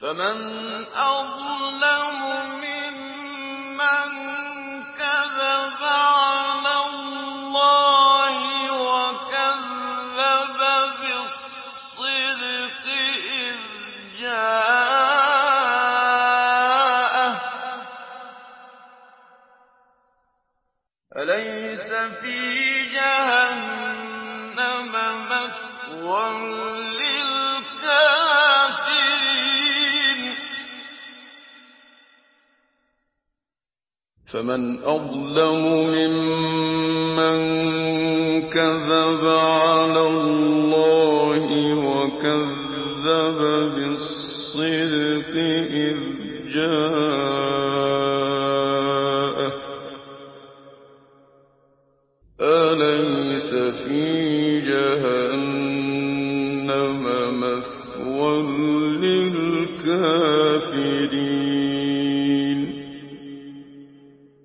فمن أظلم ممن كذب على الله وكذب بالصدق إذ جاءه أليس في جهنم مثوى للكافرين فمن أظلم ممن كذب على الله وكذب بالصدق إذ جاءه أليس في جهنم مثوى للكافرين